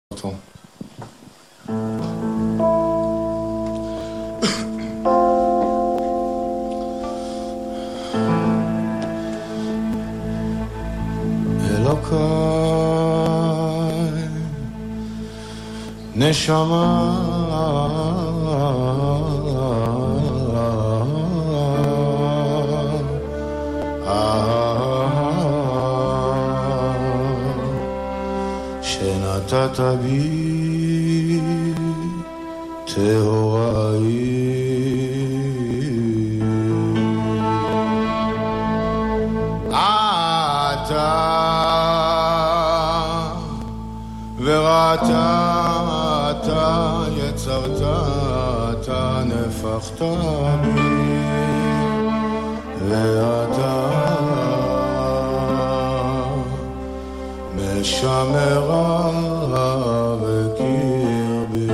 אותו. אלוקיי, נשמה שנתת בי טהוראי, אתה וראת אתה יצרת, אתה נפחת בי, ואתה משמרה וקרבי.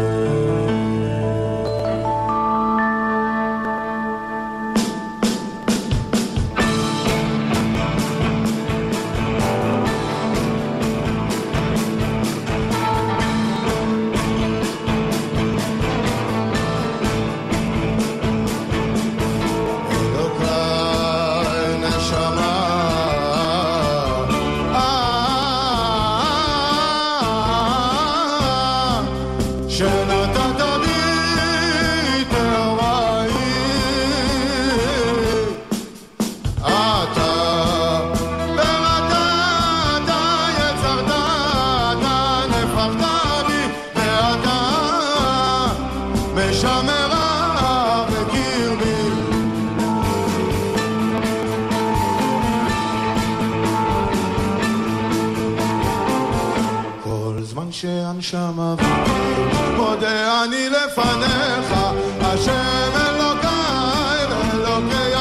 שהנשמה מודה אני לפניך, השם אלוקיי ואלוקי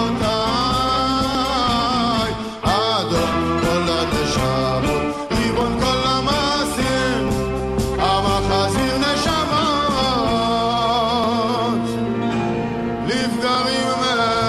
אבותיי, אדון כל הנשמות, ריבון כל המעשים, המחזיר נשמות לפגרים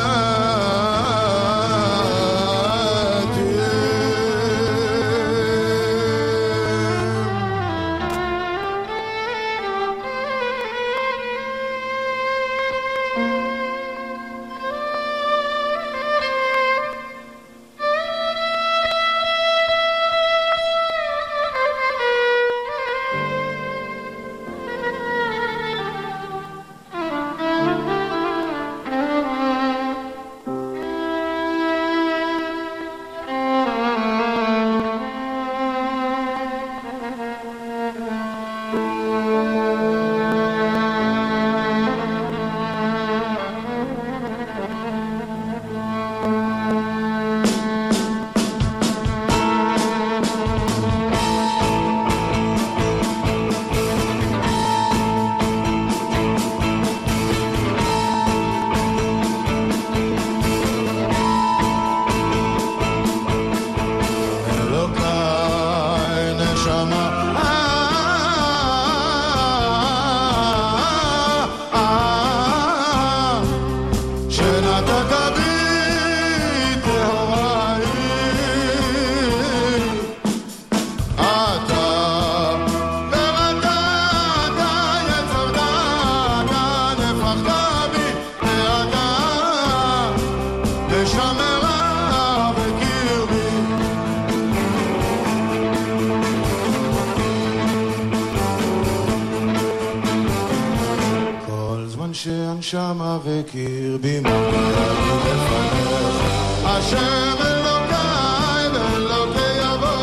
שמה וקרבי מגיע לפניך, השם אלוקיי ואלוקי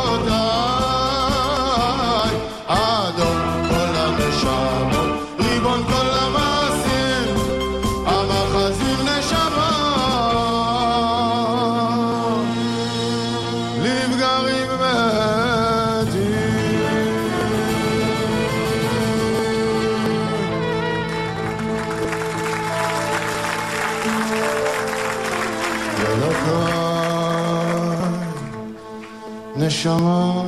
אבותיי, אדון כל הנשמות, ריבון כל המעשים, המחזיר נשמות לפגרים נשמה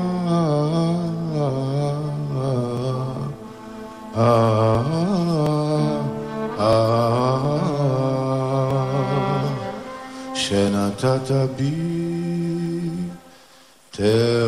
שנתת בי